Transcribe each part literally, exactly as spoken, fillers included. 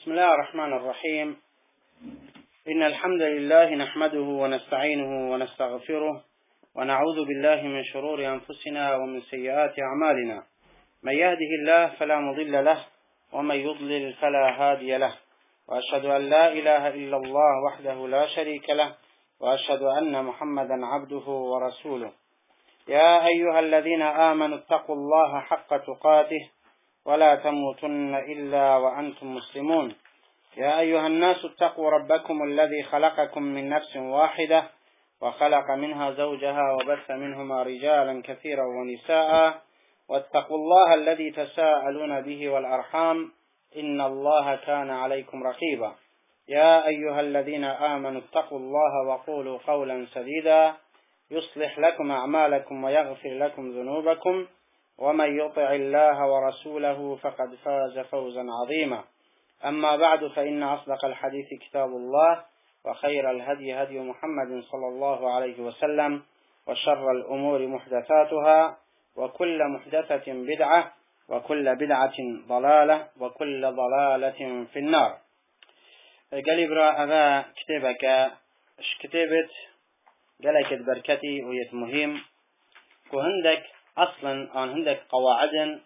بسم الله الرحمن الرحيم. إن الحمد لله نحمده ونستعينه ونستغفره ونعوذ بالله من شرور أنفسنا ومن سيئات أعمالنا. من يهده الله فلا مضل له ومن يضلل فلا هادي له، وأشهد أن لا إله إلا الله وحده لا شريك له، وأشهد أن محمدا عبده ورسوله. يا أيها الذين آمنوا اتقوا الله حق تقاته ولا تموتن إلا وأنتم مسلمون. يا أيها الناس اتقوا ربكم الذي خلقكم من نفس واحدة وخلق منها زوجها وبث منهما رجالا كثيرا ونساء، واتقوا الله الذي تساءلون به والأرحام إن الله كان عليكم رقيبا. يا أيها الذين آمنوا اتقوا الله وقولوا قولا سديدا يصلح لكم أعمالكم ويغفر لكم ذنوبكم، ومن يطع الله ورسوله فقد فاز فوزا عظيما. أما بعد، فإن أصدق الحديث كتاب الله، وخير الهدي هدي محمد صلى الله عليه وسلم، وشر الأمور محدثاتها، وكل محدثة بدعة، وكل بدعة ضلالة، وكل ضلالة في النار. قال برا أبا كتابك اش كتابت قالك بركتي ويت مهم كهندك أصلا أن هندك قواعد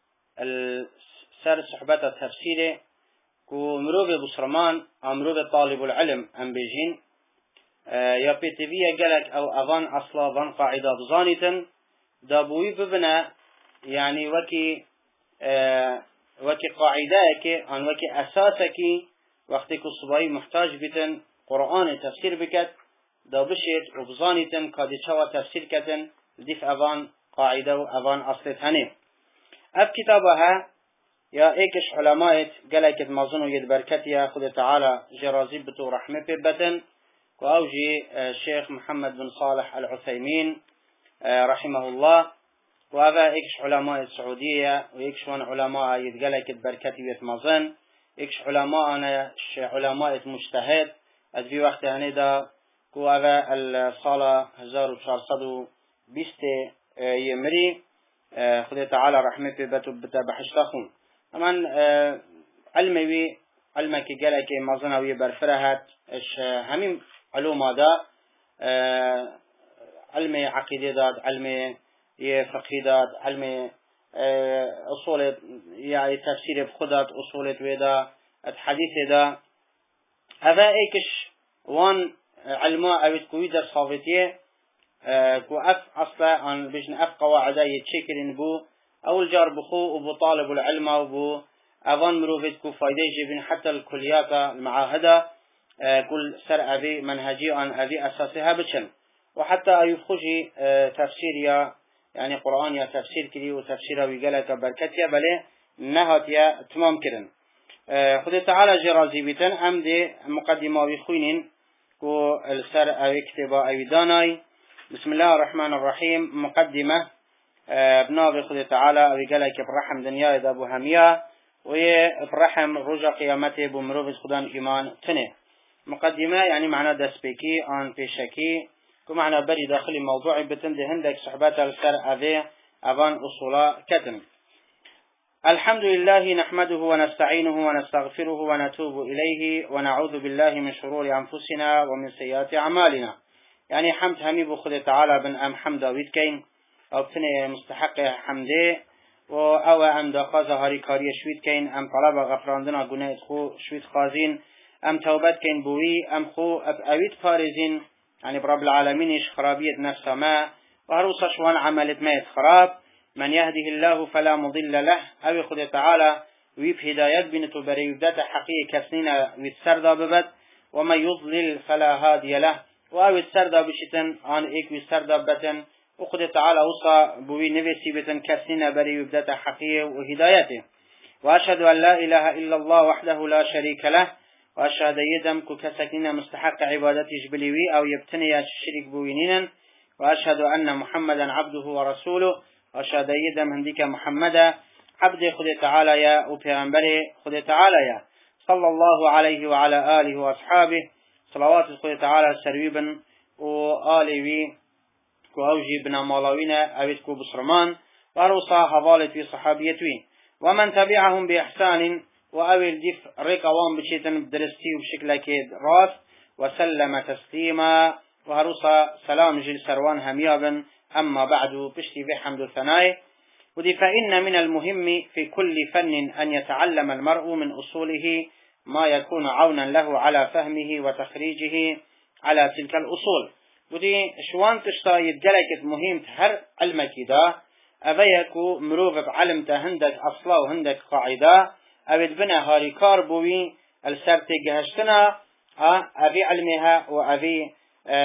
السر صحبة التفسير كمروب بصرمان أمروب طالب العلم أم بيجين آه يا بيتفيا قالك أو أظن أصلا ظن قاعدة بظانيتا دابوي ببنا يعني وكي آه وكي قاعدة أن وكي أساسك وقتك الصباحي محتاج بتن قرآن تفسير بكت دابشت وبظانيتا قد شوى تفسير كتن ديف أظن قاعدة وأظن أصلت هني أب كتابها يا إيكش علماء قالك مظنو يد بركتها خد تعالى جرازي بتو رحمة ببتن وأوجي الشيخ محمد بن صالح العثيمين رحمه الله، وهذا إيكش علماء السعودية وإيكشون علماء يد قالك بركتي يتمظن إيكش علماء أنا علماء مجتهد أدفي وقت هندا وهذا الصالة هزار وشارصد وبيست يمري خد تعالى رحمة ببتو بتبحشتخون. طبعا علمي علمك قالك مظنوي برفرهات اش همين علوم هذا علمي عقيدة داد، علمي فقه داد، علمي أصول يعني تفسير بخدات أصول ودا الحديث دا. هذا ايكش وان علماء او كويدا صافتيه كو اف اصلا عن بجن اف قواعده يتشكلن بو أول جار بخو وبو طالب العلم وبو أظن مروفيد كو فايدة جبين حتى الكليات المعاهدة آه كل سر أبي منهجي عن أبي أساسها بشن، وحتى أيفخجي آه تفسير يعني قرآن يا تفسير كلي وتفسير ويقالك بركتيا بلي نهاتيا تمام كرن. آه خد تعالى جرازي بيتن أمدي مقدمة ويخوينين كو السر أبي كتبا أبي داناي. بسم الله الرحمن الرحيم. مقدمة بنابي خد تعالى ويقالك برحم دنيا إذا أبو همية ويبرحم رجع قيامته بمروف خدان إيمان تنه. مقدمة يعني معنى دسبيكي عن بيشكي كمعنى بري داخل موضوع بتند هندك صحبات السر أذي أبان أصولا كتم. الحمد لله نحمده ونستعينه ونستغفره ونتوب إليه ونعوذ بالله من شرور أنفسنا ومن سيئات أعمالنا. يعني حمد همي بخد تعالى بن أم حمد ويدكين أو بتني مستحق حمده وأو أم دقا ظهري كاري شويت كين أم طلب غفراندنا جناة خو شويت خازين أم توبت كين بوي أم خو أب أويت فارزين يعني برب العالمين إش خرابية نفس ما وهروس شوان عملت ما يتخراب. من يهده الله فلا مضل له أو خد تعالى ويف هدايات بنتو بريودات حقيقة كسنين ويتسرد ببت، ومن يضلل فلا هادي له وأو يتسرد بشتن عن إيك ويتسرد بتن وخد تعالى وصى بوي نفسي بتن كسنين بريودات حقيقة وهدايته. وأشهد أن لا إله إلا الله وحده لا شريك له، وأشهد يدم كسكنين مستحق عبادته جبليوي أو يبتني الشريك بوينين، وأشهد أن محمدا عبده ورسوله، وأشهد يدم هنديك محمدا عبد خد تعالى يا وبيغمبره خد تعالى يا صلى الله عليه وعلى آله وأصحابه صلوات خد تعالى سريبا وآله وأوجي بنا مالاوين أويتكو بصرمان وأروصا حضالت في صحابيتوين ومن تبعهم بإحسان وأول ديف ريك أوان بشيتن بدرستي وبشكل كيد راس وسلم تسليما وهروسا سلام جل سروان هميابا أما بعد بشتي بحمد الثناء ودي فإن من المهم في كل فن أن يتعلم المرء من أصوله ما يكون عونا له على فهمه وتخريجه على تلك الأصول ودي شوان تشتا يتجلك مهم هر علمك دا أبيكو مروف بعلم تهندك أصلا وهندك قاعدة أبد بنا هاري كار بوي السرت جهشتنا أبي علمها وأبي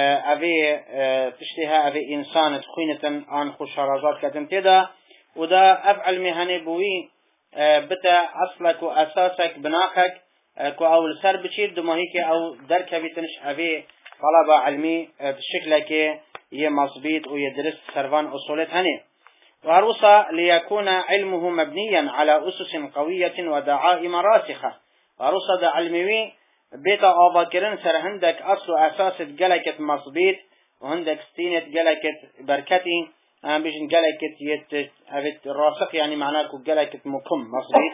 أبي تشتها أبي إنسان تخينة عن خشارات كتنتدا ودا أفعل مهني بوي بتا أصلك وأساسك بناخك كو أول سر بشيد دماهيك أو درك بتنش أبي طلبة علمي بشكلك يمصبيط ويدرس سرفان أصولت هني وهروسا ليكون علمه مبنيا على أسس قوية ودعائم راسخة وهروسا دا علمي بيتا آباكرن سر هندك أصل أساس جلكت مصبيط وهندك ستينة جلكت بركتي أنا بيجن جلكت يت أبت راسخ يعني معناه جلكت مكم مصبيط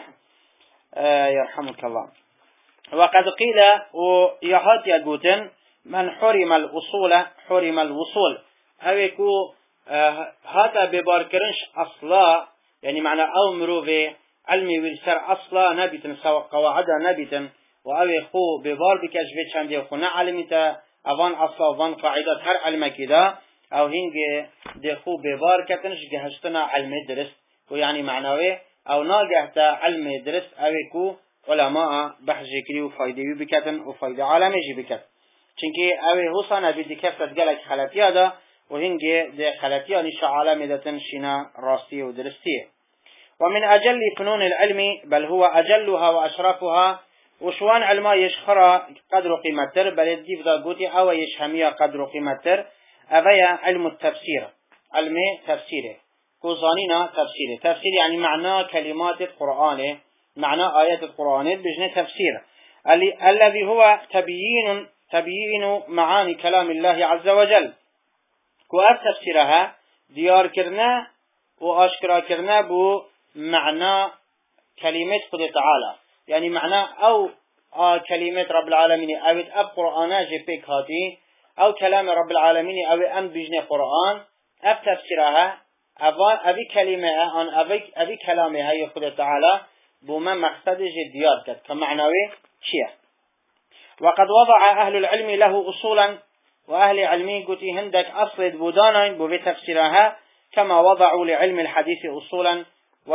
آه يرحمك الله وقد قيل ويهات يقولن من حرم الأصول حرم الوصول هاويكو آه هذا بباركرنش أصلا يعني معنى أو مروفي علمي والسر أصلا نبيتن سوى قواعد نبيتن وأوي خو ببار بكش بيت شاندي خو نعلمتا أفان أصلا أفان قاعدات هر علم كده أو هنجي دي خو ببار كتنش جهشتنا علم درس ويعني معنوي أو ناجهتا علم درس أويكو علماء بحث كري وفايدة بكتن وفايدة عالمي جي بكتن چونكي اوه حسنا بدي كفت قلق خلاتيا دا وهنجي دي خلاتيا نشا عالمي دا تنشينا راستي ودرستي ومن أجل فنون العلم بل هو أجلها وأشرفها وشوان علماء يشخرا قدر قيمتر بل الديف دا قوتي أو يشهمية قدر قيمتر أبيا علم التفسير علم تفسيره كوزانينا تفسيره تفسير يعني معنى كلمات القرآن معنى آيات القرآن بجنة تفسير الذي هو تبيين تبيين معاني كلام الله عز وجل كوات تفسيرها ديار كرنا واشكرا كرنا بو معنى كلمة خد تعالى يعني معنى او آه كلمة رب العالمين او اب قرآن جيبك هاتي او كلام رب العالمين او ام بجنة قرآن اب تفسيرها ابي كلمة ان ابي ابي كلامها يخد تعالى بو ما مقصد ديار كت كمعنوي شيء وقد وضع أهل العلم له أصولا وأهل علمي قلت هندك أصل بودانا بتفسيرها كما وضعوا لعلم الحديث أصولا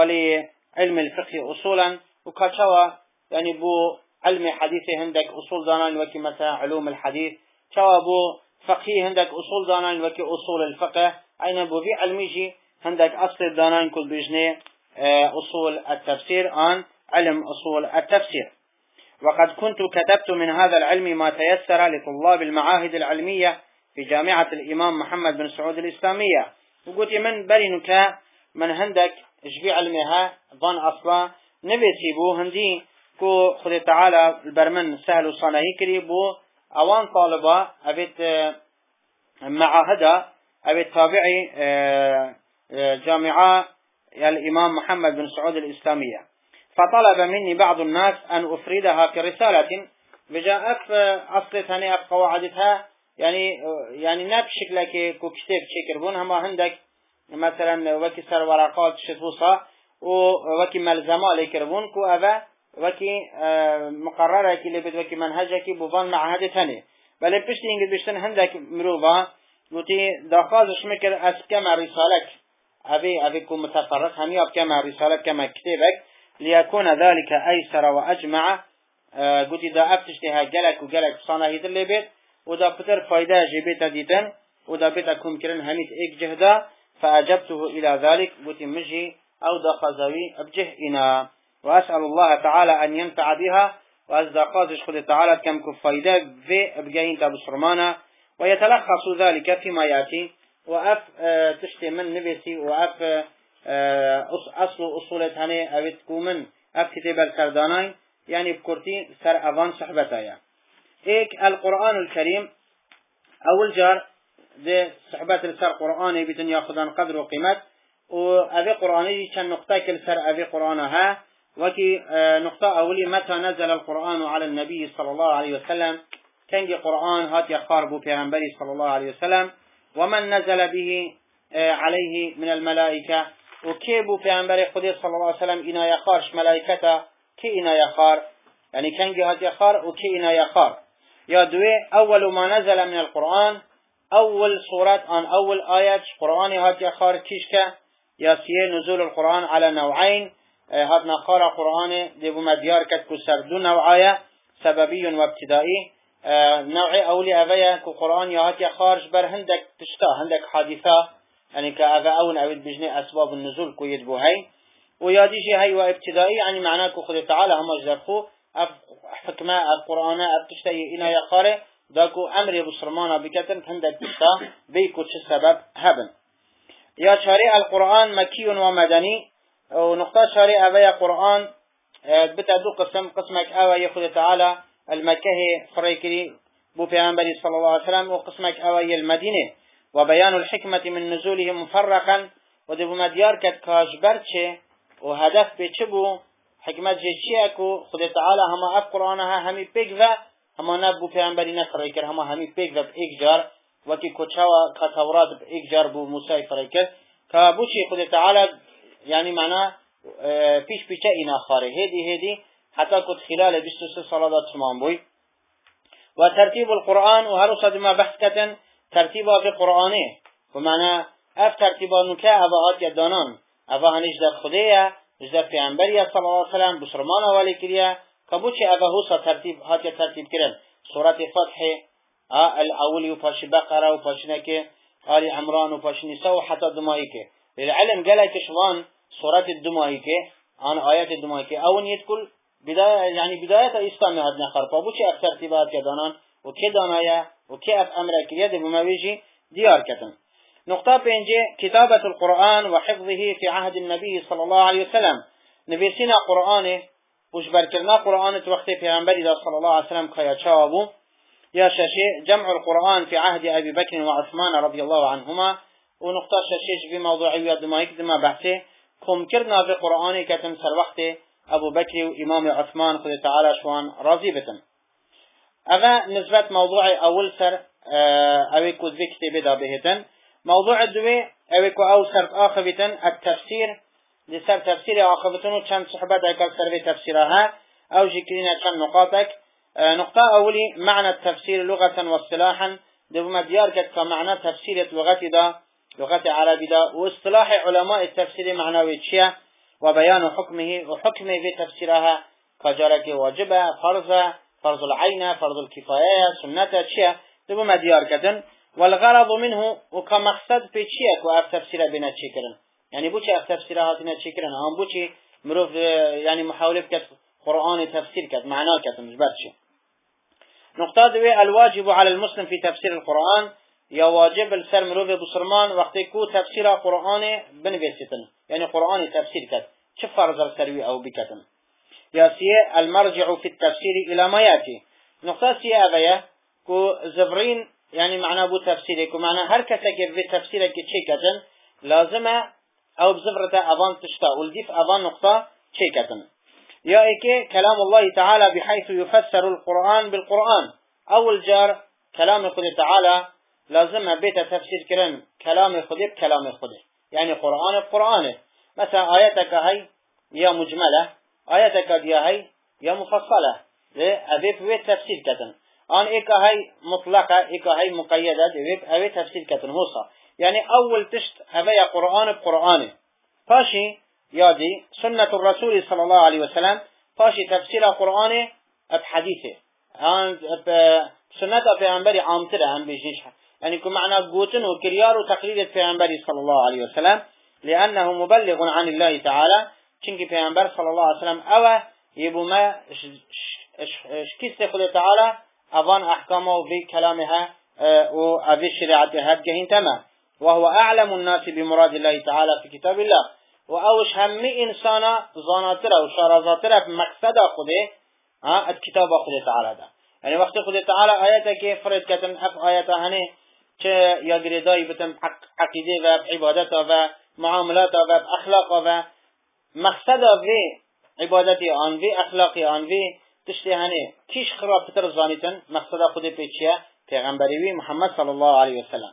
ولعلم الفقه أصولا وكشوا يعني بو علم حديث هندك أصول دانا وكي مثلا علوم الحديث شوا بو فقه هندك أصول دانا وكي أصول الفقه أين بو في علميجي هندك أصل دانا كل بجنة أصول التفسير عن علم أصول التفسير وقد كنت كتبت من هذا العلم ما تيسر لطلاب المعاهد العلمية في جامعة الإمام محمد بن سعود الإسلامية وقلت من برينك من هندك جبي علمها ظن أصلا نبيتي بو هندي كو خذ تعالى البرمن سهل وصانعي كريبو أوان طالبة أبيت معاهدة أبيت تابعي جامعة الإمام محمد بن سعود الإسلامية فطلب مني بعض الناس أن أفردها كرسالة بجاء أف أصلتها أف قواعدها يعني يعني نبشك لك كتاب شكربون هما عندك مثلا وكي سر ورقات شتوصة وكي ملزمة لكربون كو أبا وكي مقررة كي لبت وكي منهجك بوفان معهد ثاني بل بشتي إنجد بشتن عندك مروفا وتي دخازش مكر أسكما رسالك أبي أبيكم متفرق همي أبكما رسالك كما كتابك ليكون ذلك أيسر وأجمع آه قلت إذا أفتشتها جلك وجلك صانعيد اللي بيت ودا فتر فايدة جبيت ديتن ودا بيت أكون كرن هميت إيك جهدا فأجبته إلى ذلك قلت مجي أو دا خزوي أبجه إنا وأسأل الله تعالى أن ينفع بها وأصدقائش خد تعالى كم كفايدة في أبجهين تابسرمانا ويتلخص ذلك فيما يأتي وأف آه تشتي من نبسي وأف آه أصل أصولة هني أبتكو من أف كتاب الكردانين يعني بكرتي سر أفان صحبتايا إيك القرآن الكريم أول جار دي صحبات السر قرآني بتن ياخذان قدر وقيمت وأبي قرآني كان نقطة كل سر أبي قرآنها وكي نقطة أولي متى نزل القرآن على النبي صلى الله عليه وسلم كان قرآن هات يخاربوا بيغمبري صلى الله عليه وسلم ومن نزل به عليه من الملائكة وكيبوا بيغمبري خدي صلى الله عليه وسلم إنا يخارش ملائكته كي إنا يخار يعني كان هات يخار وكي إنا يخار يا دوي أول ما نزل من القرآن أول سورة عن أول آيات قرآن هات يخار كيشكا يا سيه نزول القرآن على نوعين هات نخار قرآن دبو مديار كتكو سردو نوعايا سببي وابتدائي نوع أولي أفيا كو قرآن يهات يخارج بر هندك تشتا هندك حادثة يعني كأفا أول أود بجني أسباب النزول كو يدبو هاي وياديجي هاي وابتدائي يعني معناه كو خد تعالى هم أجرخو أف حكمة القرآن أبتشتاي إنا يخاره داكو أمر بسرمانا بكتن هندك تشتا بيكو تش سبب هبن يا شارع القرآن مكي ومدني ونقطة شارع أبيا قرآن بتعدو قسم قسمك أوا يخد تعالى المكة فريكري بو پیغمبر صلى الله عليه وسلم وقسمك أوا المدينة وبيان الحكمة من نزوله مفرقا ودبو مديار كد كاشبرتش وهدف بيتشبو حكمت جيشيكو خد تعالى هما أف قرآنها همي بيقذا هما نبو پیغمبر نفريكر هما همي بيقذا بإيجار وكي كتشاوى كتورات بإيجار بو موسى فريكر كابوشي خد تعالى يعني معناه پیش پیچه اینا خاره هدی هدی حتی کد خلال بیست و سه صلاة تمام بوي وترتيب القرآن وهر صد ما بحث كتن ترتيبه في قرآنه ومعنى اف ترتيبه نكا ابهات يدانان ابه هنش در خديه جزر پیغمبريه صلى الله عليه وسلم بسرمان والی کریه کبوچه ابهوسا ترتیب هات ترتیب کرن سورة فتح الاولي وفاش بقرة وفاش نكي آل عمران وفاش نساء وحتى دمائكه للعلم قالك شوان سورة الدمائكه عن آيات الدمائكه اون يدكل بداية يعني بداية إسلام هذا نخرب أبو شيء أكثر تبعات كدانان وكدانايا وكيف أمر كرياد بمواجه ديار كتن نقطة بينجي كتابة القرآن وحفظه في عهد النبي صلى الله عليه وسلم نبيسنا قرآنه وجبركرنا قرآن وقت في عنبري صلى الله عليه وسلم خيا شابو يا شاشي جمع القرآن في عهد أبي بكر وعثمان رضي الله عنهما ونقطة شاشيش بموضوعية دمائك دما بحثه كم كرنا في قرآن كتن سر وقته أبو بكر وإمام عثمان خد تعالى شوان راضي بتن أغا نسبة موضوع أول سر أوي كود في كتابة دا بهتن موضوع الدوي أوي كو أول سر آخبتن التفسير لسر تفسير آخبتن وچند صحبة دايكال سر في تفسيرها أو جكرين چند نقاطك نقطة أولي معنى التفسير لغة واصطلاحا دو مديار كت كمعنى تفسير لغة دا لغة عربي دا واصطلاح علماء التفسير معنوي تشيا وبيان حكمه وحكمه في تفسيرها كجارك واجبة فرض فرض العين فرض الكفاية سنة تشيا دو مديار كتن والغرض منه وكمقصد في تشيا كواف تفسير بنا تشيكرن يعني بوشي اف تفسيرها تنا تشيكرن هم بوشي مروف يعني محاولة كت قرآن تفسير كت معناه كت مش باتشي نقطة دوي الواجب على المسلم في تفسير القرآن يا واجب السر مروف بصرمان وقت يكون تفسير القرآن بنفسيتن يعني قرآن تفسير كت شو فرض السروي أو بكتن يا سيء المرجع في التفسير إلى ما يأتي نقطة سيء أبيا كو زبرين يعني معناه بو تفسيرك ومعنى هر كسك في تفسيرك شيء كتن لازم أو بزبرة أبان تشتا والديف أبان نقطة شيء كتن يا إيكي كلام الله تعالى بحيث يفسر القرآن بالقرآن أول جار كلام خده تعالى لازم بيت تفسير كلام كلام خده بكلام خده يعني قرآن بقرآنه مثلا آياتك هاي يا مجملة آياتك دي هاي يا مفصلة أبي بيت تفسير كتن آن إيكا هاي مطلقة إيكا هاي مقيدة أبي تفسير كتن هوصا يعني أول تشت أبي قرآن بقرآنه فاشي يادي سنة الرسول صلى الله عليه وسلم فاشي تفسير القرآن بحديثه سنة پیغمبری عامتره هم بيجيش يعني كمعنى قوتن وكريار وتقليد پیغمبری صلى الله عليه وسلم لأنه مبلغ عن الله تعالى چونك پیغمبر صلى الله عليه وسلم اوه يبو ما شكست خود تعالى اوان احكامه بكلامها وابي شريعتها جهين تمام وهو أعلم الناس بمراد الله تعالى في كتاب الله وأوش هم إنسانا زاناتره وشارزاتره بمقصد خده ها الكتاب خده تعالى ده يعني وقت خده تعالى آياتك فرد كتن أف آياته هنه چه يقردائي بتن عقيده و عبادته و معاملاته و أخلاقه و مقصد و عبادتي آنوي أخلاقي آنوي تشتي هني كيش خراب بتر زانيتن مقصد خود بيتشيا پیغمبروي محمد صلى الله عليه وسلم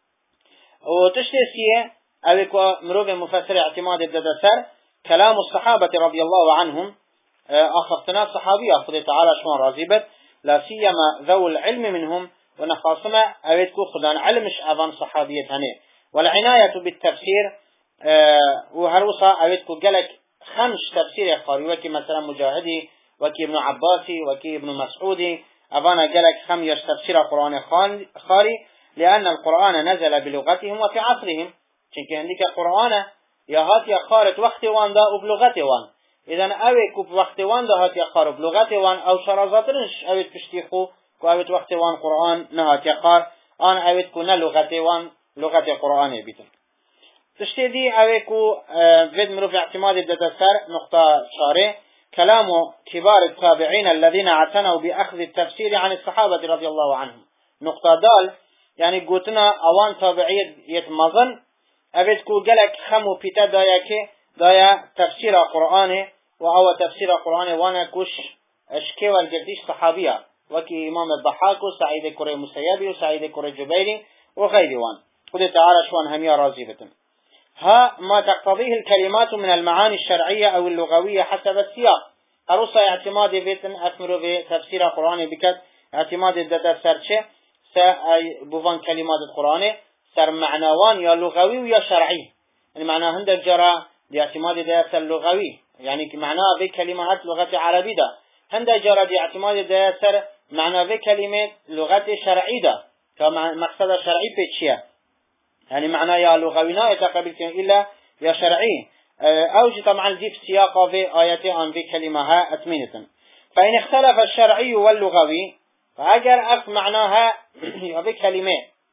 وتشتي سيه أبيكو مروف مفسر اعتماد الددسر كلام الصحابة رضي الله عنهم أخذتنا صحابي أخذ تعالى شوان رازيبت لا سيما ذو العلم منهم ونخاصما أبيتكو خدان علمش أبان صحابية هني والعناية بالتفسير أه وهروسا أبيتكو قلك خمس تفسير قاري وكي مثلا مجاهدي وكي ابن عباسي وكي ابن مسعودي أبانا قلك خمس تفسير قرآن خاري لأن القرآن نزل بلغتهم وفي عصرهم چونك عندك القرآن يا هات يا خارت وقت وان دا وبلغته وان إذن أوي كوب وقت وان دا هات يا خار بلغته وان أو شرازاترنش أوي تشتيخو كو أوي وقت وان قرآن نهات يا خار آن أوي كنا لغته وان لغة قرآن بيتن تشتدي أوي كو فيد مروف اعتماد الدتسر نقطة شارع كلام كبار التابعين الذين اعتنوا بأخذ التفسير عن الصحابة رضي الله عنهم نقطة دال يعني قلتنا أوان تابعية يتمظن أبيت كو قلق خمو بيتا دايا كي دايا تفسير قرآن وأو تفسير قرآن وانا كوش اشكي والقرديش صحابية وكي إمام الضحاك وسعيد كوري مسيبي وسعيد كوري جبيري وغير وان قد تعالى شوان همية رازيبة ها ما تقتضيه الكلمات من المعاني الشرعية أو اللغوية حسب السياق أرسى اعتماد بيتن أثمر في تفسير قرآن بكت اعتماد الدتا سرچه سبوفان كلمات القرآن سر معنوان يا لغوي ويا شرعي يعني معنى هندك جرى باعتماد دياس اللغوي يعني معناه في كلمات لغة عربية ده هندك جرى باعتماد دياس معناه في كلمة لغة شرعية ده كمقصد شرعي بيتشيا يعني معناه يا لغوي لا يتقبل إلا يا شرعي أوجد طبعا ذي في سياق في آياتي في كلمها أتمنة فإن اختلف الشرعي واللغوي فأجر أف معناها في كلمة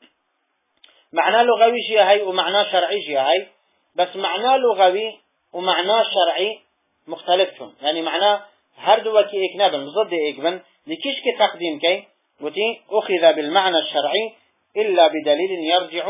معنى لغوي جي هاي ومعنى شرعي جي هاي بس معنى لغوي ومعنى شرعي مختلفهم يعني معنى هردو وكي اكنابن ضد اكبن لكيش كي تقديم كي وتي أخذ بالمعنى الشرعي إلا بدليل يرجع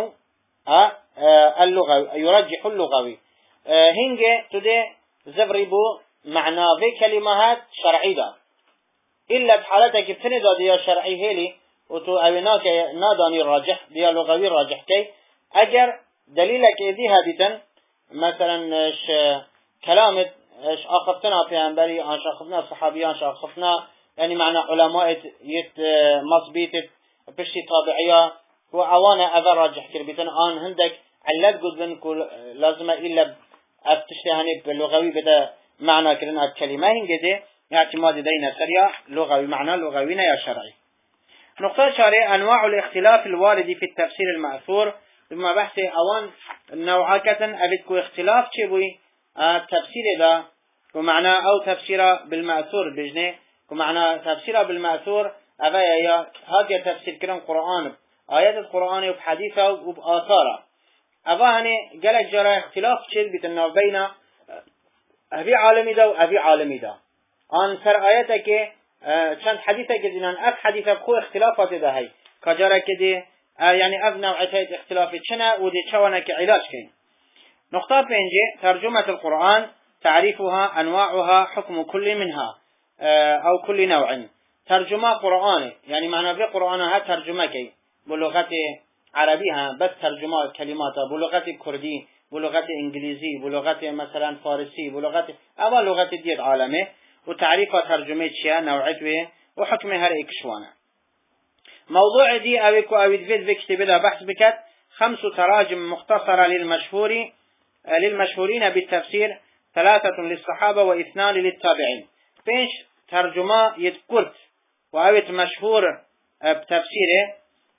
اللغوي يرجح اللغوي هنجي تدي زبربو معنى في كلمات شرعية إلا بحالتك بتندا دي شرعي هيلي وتو أبناك ناداني راجح دي لغوي راجح كي أجر دليلك إذي هادتا مثلا ش كلامت اش أخفتنا في أنبري أنش أخفتنا صحابي أنش أخفتنا يعني معنى علماء يت مصبيت بشي طابعية وعوانا أذا راجح كربيتن آن هندك علت قدن كل لازم إلا أفتشتهاني باللغوي بدا معنى كرنا الكلمة هنجده اعتماد دينا سريع لغوي معنى لغوينا يا شرعي نقطة شارع أنواع الاختلاف الوارد في التفسير المأثور ثم بحث أوان نوعاكة أبدكو اختلاف شبوي التفسير ده ومعنى أو تفسير بالمأثور بجنة ومعنى تفسير بالمأثور أبا يا هذا تفسير كلام قرآن آيات القرآن وبحديثه وبآثاره أبا هني قال جرى اختلاف شيء بتناو بين أبي عالمي ده وأبي عالمي ده عن سر آياتك چند حديثة كدينان أف حديثة بخو اختلافات ده هاي كجرى كده يعني أف نوعية اختلافات شنا ودي شوانا كعلاج كين نقطة بينجي ترجمة القرآن تعريفها أنواعها حكم كل منها أو كل نوع ترجمة قرآن يعني معنى في قرآنها ترجمة كي بلغة عربية بس ترجمة كلمات بلغة كردي بلغة إنجليزي بلغة مثلا فارسي بلغة أول لغة ديت عالمه وتعريف ترجمة شيء نوعته وحكمها رأيكشوانا موضوع دي أويكو أويد فيد بكتب لها بحث بكت خمس تراجم مختصرة للمشهور للمشهورين بالتفسير ثلاثة للصحابة واثنان للتابعين فيش ترجمة يتقرت وأويت مشهور بتفسيره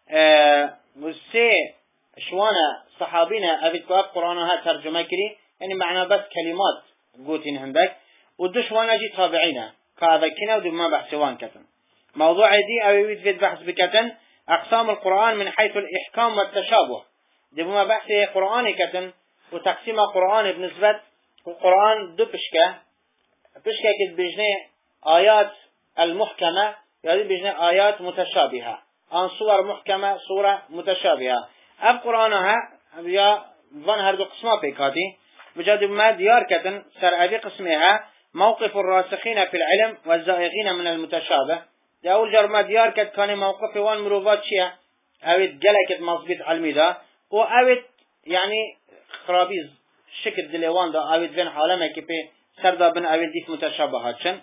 وسي شوانا صحابينا أويتكو أب قرآنها ترجمة كري يعني معنى بس كلمات قوتين هندك ودش وانا جي تابعينا كهذا كنا ودما بحثوان كتن موضوع دي أويد في البحث بكتن أقسام القرآن من حيث الإحكام والتشابه دبما بحث قرآن كتن وتقسيم القرآن بنسبة القرآن دو بشكة بشكة كد بجنة آيات المحكمة يعني بجنة آيات متشابهة عن صور محكمة صورة متشابهة أب قرآنها يا فان هردو قسمة بكاتي بجد ما ديار كتن سر أبي قسمها موقف الراسخين في العلم والزائغين من المتشابه. ده أول جرما ديار كد كان موقف وان مروفات شيء أويت جلكت مصبيت علمي ده وأويت يعني خرابيز شكل دلوان ده أويت بين حالما كبي سردا بن أويت ديس متشابهات شن.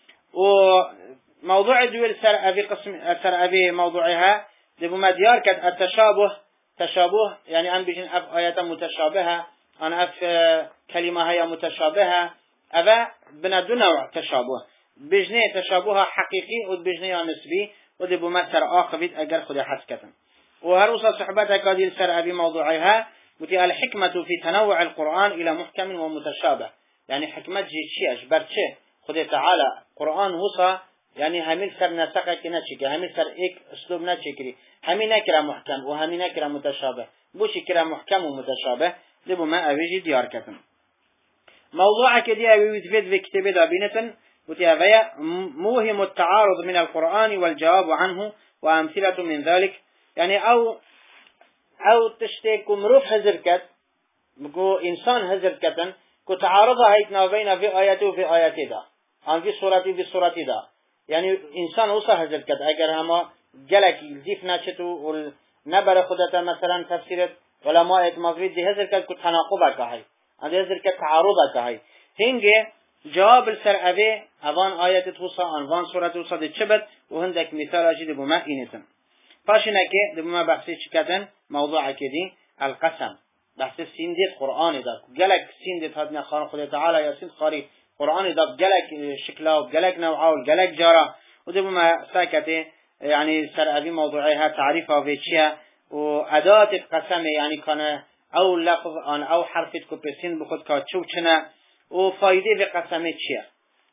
وموضوع دويل سر أبي قسم سر أبي موضوعها دبو ما ديار كد التشابه تشابه يعني أن بيجن أف آيات متشابهة أنا أف كلمة هي متشابهة أبا بنا دو نوع تشابه بجنه تشابه حقيقي وبجنه نسبي ودبو ما سر آخبت أجر خد حسكة. وهروسا صحبتها كاديل سر أبي موضوعها وتي الحكمة في تنوع القرآن إلى محكم ومتشابه يعني حكمة جي شيء برشة خد تعالى قرآن وصى يعني هميل سر نسقة كناتشك هميل سر إيك أسلوب ناتشكري همي نكرة محكم وهمي نكرة متشابه بوش كرة محكم ومتشابه لبو ما أبيجي ديار كتن. موضوع كدي أبي يتفيد في كتابه دابينة وتيابيا موهم التعارض من القرآن والجواب عنه وأمثلة من ذلك يعني أو أو تشتكوا مروف هزر كت بقو إنسان هزر كتن كو تعارضها هيتنا بين في آياته وفي آياته دا عن في صورتي في صورتي دا يعني إنسان وصا هزر كت أجر هما جلك يزيف ناشتو والنبر خدته مثلا تفسيرت علماء مغرب دي هزر كت تناقضك هاي عند هزر كت تعارضك هاي هنجي جواب السر أبي أفان آيات توصى أنفان سورة توصى دي تشبت وهندك مثال أجد بما إنسان فاشنك دبما بحثي شكتن موضوع كدي القسم بحث السين دي القرآن دا جلك السين دي هادنا خان خدا تعالى يا سين خاري قرآن دا جلك شكله وجلك نوعه وجلك جارة ودبما ساكته يعني سر أبي موضوعها تعريفها في شيء وأداة القسم يعني كان أو لفظ أن أو حرف كوبسين بخد كاتشوف شنا وفايدة في قسمة شيء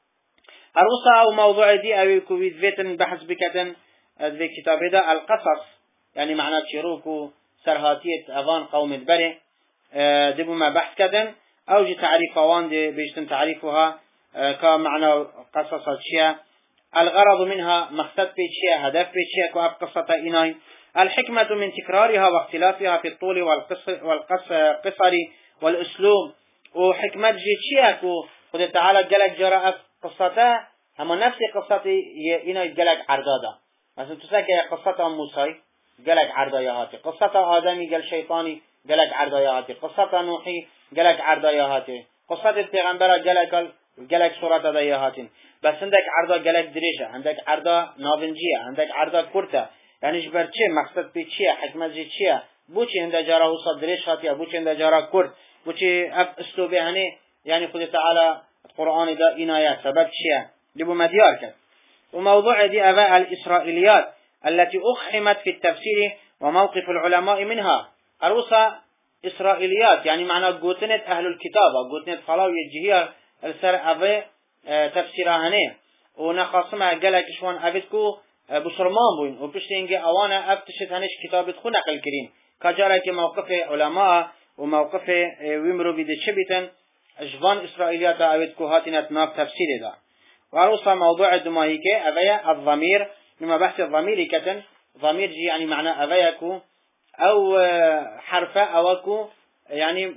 الرصا أو موضوع دي أو كويد فيتن بحث بكتن في كتاب هذا القصص يعني معناه شروك سرهاتية أفان قوم البري دبوا ما بحث كتن أو جي تعريف أوان دي بيجتن تعريفها كمعنى قصص شيء الغرض منها مقصد بيشيء هدف بيشيء كأب قصة إناي الحكمة من تكرارها واختلافها في الطول والقصر والقصر والأسلوب وحكمة جيشية كو خد تعالى جلك جراء قصته هم نفس قصة إناي جلك عردادا مثلا تساكي قصة موسى جلك عرداياتي قصة آدمي جل شيطاني جلك عرداياتي قصة نوحي جلك عرداياتي قصة البيغمبر جلك جلك سورة داياتي بس عندك عرضة جلك دريشة عندك عرضة نافنجية عندك عرضة كورتا يعني جبر چه مقصد بي چه حكمة جي چه بوچه هنده جارا وصد دريش هاتيا بوچه هنده جارا كورت بوچه اب اسلوبه هنه يعني خود تعالى القرآن دا إنايات سبب چه لبو مديار كد. وموضوع دي أباء الإسرائيليات التي أخحمت في التفسير وموقف العلماء منها الرصة إسرائيليات يعني معنى قوتنة أهل الكتابة قوتنة فلاو يجهير السر أباء تفسيرها هنه ونخاصمها قالك شوان أبدكو بسرمان بوين وبشتينجي أوانا أفتشت هنش كتابت خو نقل كرين كجارك موقف علماء وموقف ويمرو بيد شبتن جوان إسرائيليات أبدكو هاتنات ناب تفسير دا. وعروصة موضوع الدماهيك أبايا الضمير لما بحث الضمير كتن ضمير جي يعني معنى أبايكو أو حرفة أوكو يعني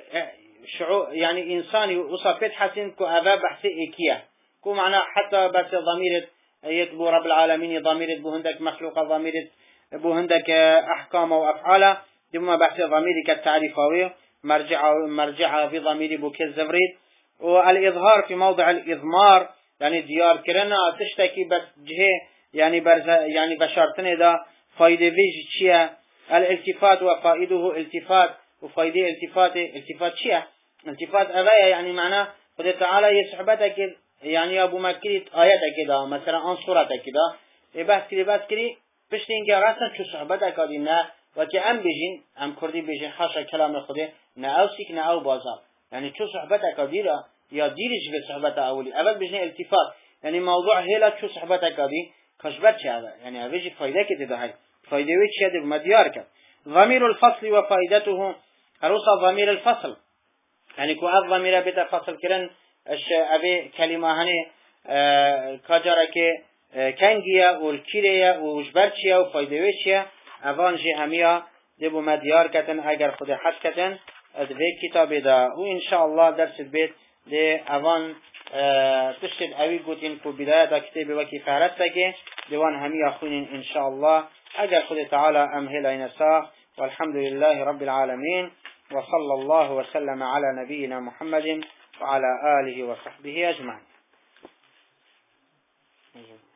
شعو يعني إنساني وصفت حسن كو أبا بحث إيكيا كو معنى حتى بس ضمير يتبو رب العالمين ضمير بو هندك مخلوق ضمير بو هندك أحكام وأفعال دم بحث ضمير كالتعريفاوي مرجع مرجع في ضمير بو كالزفريد والإظهار في موضع الإضمار يعني ديار كرنا تشتكي بس جهة يعني برز يعني بشرتنا دا فايدة فيج شيء الالتفات وفائده التفات وفايدة التفات التفات شيء التفات أبايا يعني معناه خد تعالى يسحبتك يعني أبو مكريت آياتك كده مثلا عن صورتك كده بحث كده بحث كده بشتين جارسنا شو صحبتك هذينا وكي أم بيجين أم كردي بيجين حاشا كلام خده نأو سيك نأو بازار يعني شو صحبتك هذيلا يا ديرج في صحبتك أولي أول بيجين التفات يعني موضوع هلا شو صحبتك هذي كشبت شهذا يعني أبيجي فايدة كده هاي فايدة ويش شهذا بمديارك ضمير الفصل وفائدته أروسا ضمير الفصل يعني كو أف ضمير بيت فصل كرن اش أبي كلمة هني اه كجارك اه كنجيا والكيريا وجبرتشيا وفايدويتشيا أفان جي هميا دبو مديار كتن أجر خد حد كتن أدفي كتاب دا وإن شاء الله درس البيت دي أوان تشتد أوي قوتين كو بداية كتاب وكفارتك دوان همي أخوين إن شاء الله أجل خد تعالى أمهل ينساه. والحمد لله رب العالمين، وصلى الله وسلم على نبينا محمد وعلى آله وصحبه أجمعين.